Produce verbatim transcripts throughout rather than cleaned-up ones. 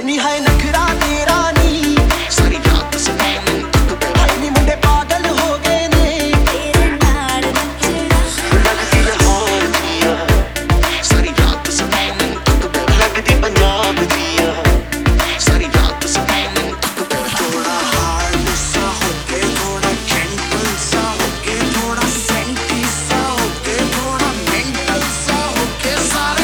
ਨੀ ਹੈ ਨਖਰਾ ਤੇਰਾ ਨੀ ਸਾਰੀ ਰਾਤ ਸਤਾਉਂ ਮੈਨੂੰ ਹਾਏ ਨੀ ਮੁੰਡੇ ਪਾਗਲ ਹੋ ਗਏ ਨੇ ਤੇਰੇ ਨਾਲ ਨੱਚਣਾ ਲੱਗਦੀ ਲਾਹੌਰ ਦੀਆਂ ਸਾਰੀ ਰਾਤ ਸਤਾਉਂ ਮੈਨੂੰ ਲੱਗਦੀ ਪੰਜਾਬ ਦੀਆਂ ਸਾਰੀ ਰਾਤ ਸਤਾਉਂ ਮੈਨੂੰ ਥੋੜਾ ਹਾਰਡ ਸਾ ਹੋ ਕੇ ਥੋੜਾ ਜੈਂਟਲ ਸਾ ਹੋ ਕੇ ਥੋੜਾ ਸੈਂਟੀ ਸਾ ਹੋ ਕੇ ਥੋੜਾ ਮੈਂਟਲ ਸਾ ਹੋ ਕੇ ਸਾਰੇ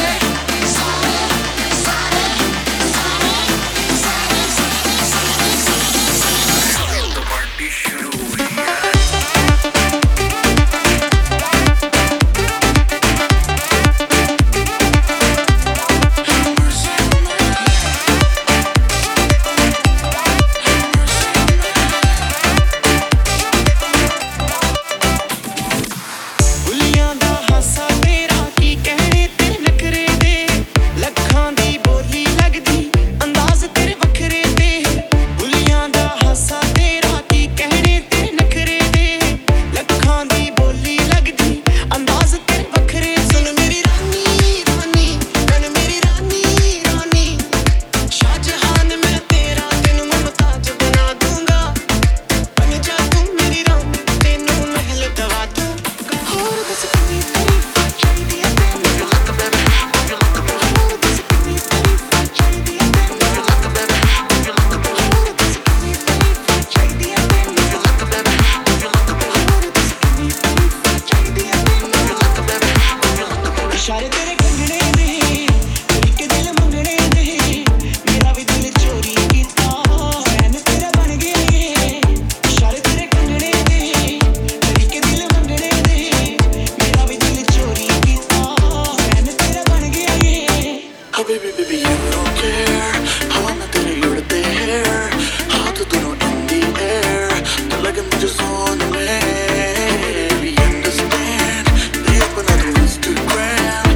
ਇਸ਼ਾਰੇ ਤੇਰੇ ਕੰਗਣੇ ਦੇ ਇੱਕ ਦਿਲ ਮੰਗਣੇ ਦੇ ਮੇਰਾ ਵੀ ਦਿਲ ਚੋਰੀ ਕੀਤਾ ਮੈਂ ਤੇਰਾ ਬਣ ਗਿਆ ਇਸ਼ਾਰੇ ਤੇਰੇ ਕੰਗਣੇ ਦੇ ਇੱਕ ਦਿਲ ਮੰਗਣੇ ਦੇ ਮੇਰਾ ਵੀ ਦਿਲ ਚੋਰੀ ਕੀਤਾ ਮੈਂ ਤੇਰਾ ਬਣ ਗਿਆ Oh baby baby you don't care how I'm not तेरे उड़ते hair हाथ दोनों in the air तो लगे मुझे सोने में baby understand they open up the Instagram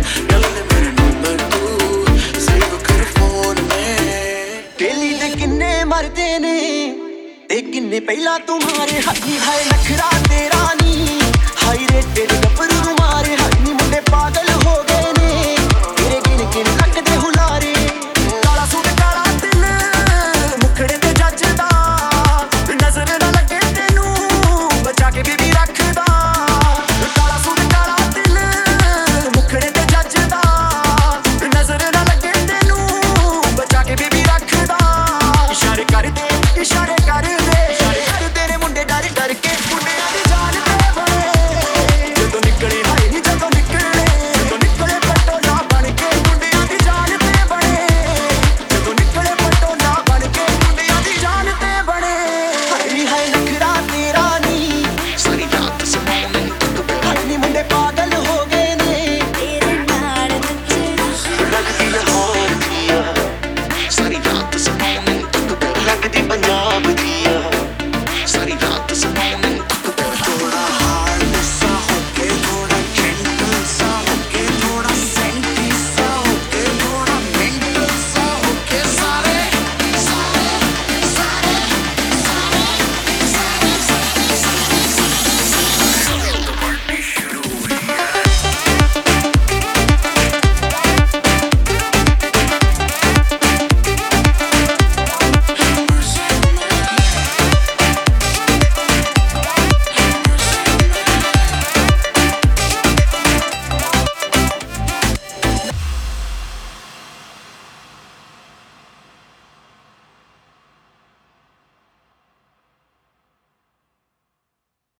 मरते ने ते किन्ने पहला तुम्हारे हाथी है नखरा तेरा नी हाई रे तेरे गब्बरू मारे हाई नी मुंडे पागल